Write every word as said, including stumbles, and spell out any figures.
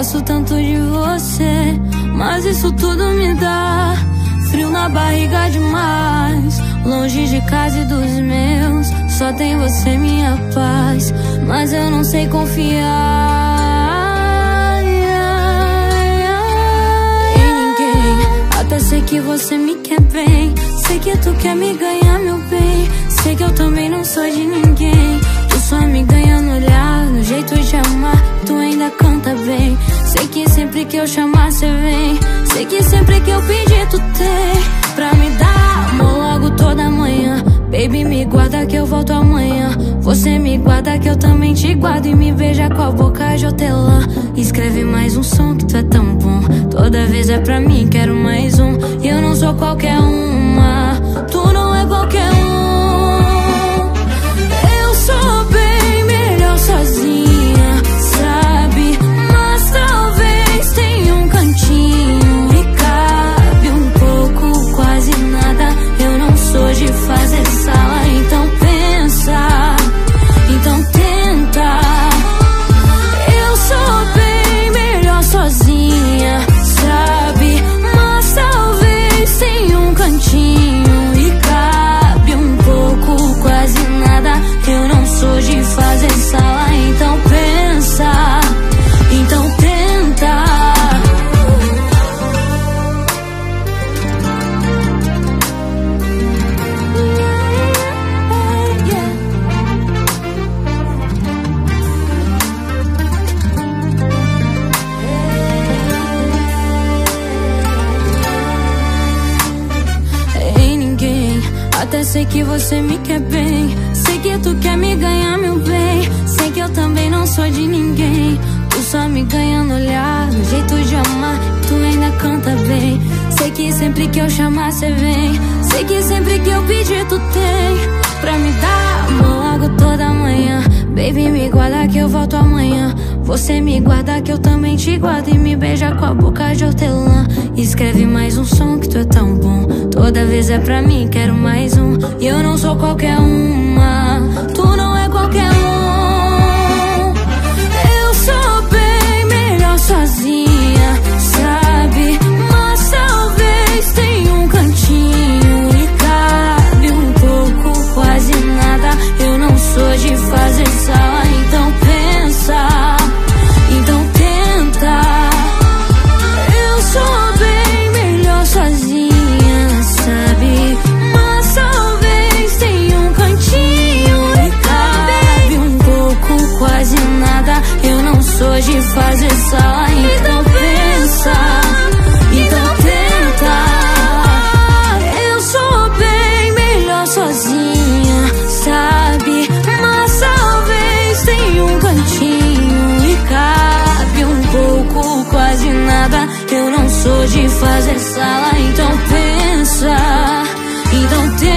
Gosto tanto de você, mas isso tudo me dá frio na barriga demais. Longe de casa e dos meus, só tem você minha paz. Mas eu não sei confiar em ninguém. Até sei que você me quer bem, sei que tu quer me ganhar, meu bem. Sei que eu também não sou de ninguém. Tu só me ganha no olhar, no jeito de amar, tu ainda canta bem. Sei que sempre que eu chamar cê vem, sei que sempre que eu pedir tu tem pra me dar amor logo toda manhã. Baby, me guarda que eu volto amanhã. Você me guarda que eu também te guardo. E me beija com a boca de hortelã. Escreve mais um som que tu é tão bom. Toda vez é pra mim, quero mais um. E eu não sou qualquer uma, tu não é qualquer um. Eu sou bem melhor sozinha, sabe? Mas talvez tenha um cantinho e cabe um pouco, quase nada. Eu não sou de fazer sala, então pensa, então tenta. Eu sou bem melhor sozinha, sabe? Mas talvez tenha um cantinho e cabe um pouco, quase nada. Eu não sou de fazer sala, então pensa, então tenta. Até sei que você me quer bem, sei que tu quer me ganhar, meu bem. Sei que eu também não sou de ninguém. Tu só me ganha no olhar, no jeito de amar, tu ainda canta bem. Sei que sempre que eu chamar cê vem, sei que sempre que eu pedir tu tem pra me dar amor logo toda manhã. Baby, me guarda que eu volto amanhã. Você me guarda que eu também te guardo. E me beija com a boca de hortelã. Escreve mais um som que tu é tão bom. Toda vez é pra mim, quero mais um. E eu não sou qualquer uma, tu não é qualquer um. Eu sou bem melhor sozinha, sabe? Mas talvez tenha um cantinho e cabe um pouco, quase nada. Eu não sou de fazer sala, então pensa, então tenta. Eu sou bem melhor sozinha, sabe? Mas talvez tenha um cantinho e cabe um pouco, quase nada. Eu não sou de fazer sala, então pensa, então tenta. Eu sou bem melhor sozinha, sabe? Mas talvez tenha um cantinho e cabe um pouco, quase nada. Eu não sou de fazer sala, então pensa, então tenta.